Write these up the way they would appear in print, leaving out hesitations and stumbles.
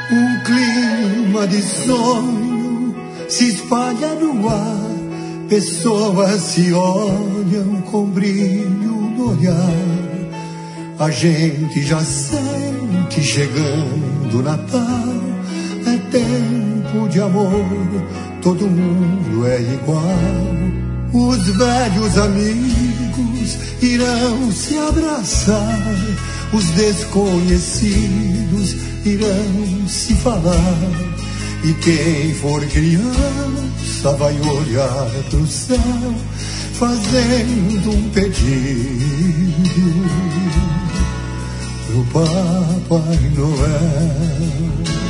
Um clima de sonho se espalha no ar. Pessoas se olham com brilho no olhar. A gente já sente chegando o Natal. É tempo de amor, todo mundo é igual. Os velhos amigos irão se abraçar. Os desconhecidos irão se falar. E quem for criança vai olhar pro céu, fazendo um pedido pro Papai Noel.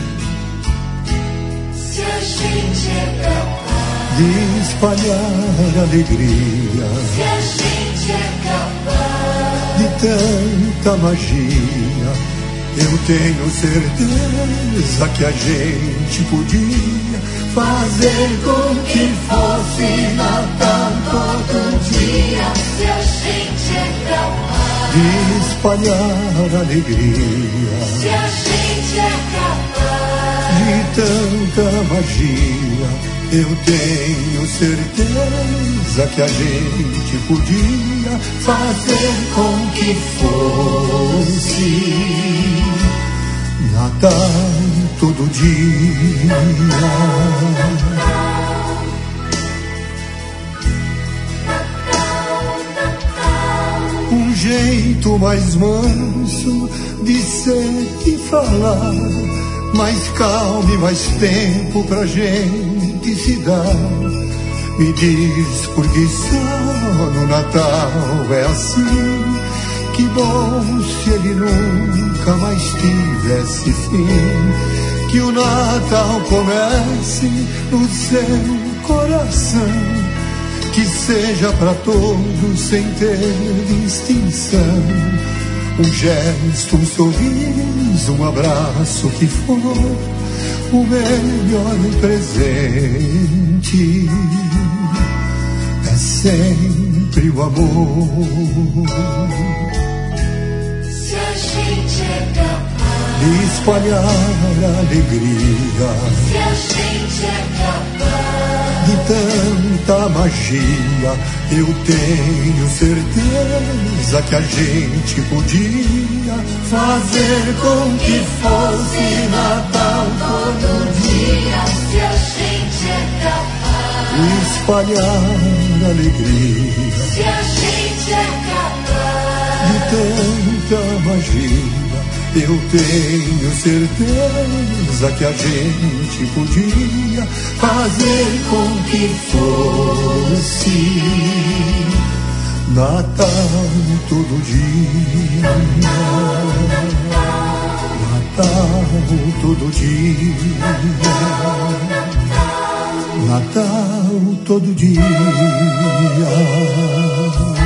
Se a gente é capaz de espalhar alegria, se a gente é capaz de tanta magia, eu tenho certeza que a gente podia fazer com que fosse Natal todo dia. Se a gente é capaz de espalhar alegria, se a gente é capaz de tanta magia, eu tenho certeza que a gente podia fazer com que fosse Natal todo dia. Um jeito mais manso de ser e falar, mais calma e mais tempo pra gente se dar. Me diz por que só no Natal é assim. Que bom se ele nunca mais tivesse fim. Que o Natal comece no seu coração. Que seja pra todos sem ter distinção. Um gesto, um sorriso, um abraço que for o melhor presente. É sempre o amor. se a gente é capaz De espalhar alegria, se a gente é capaz de tanta magia, eu tenho certeza que a gente podia fazer com que fosse Natal todo dia. se a gente é capaz De espalhar alegria, se a gente é capaz de tanta magia, eu tenho certeza que a gente podia fazer com que fosse Natal todo dia. Natal todo dia. Natal todo dia.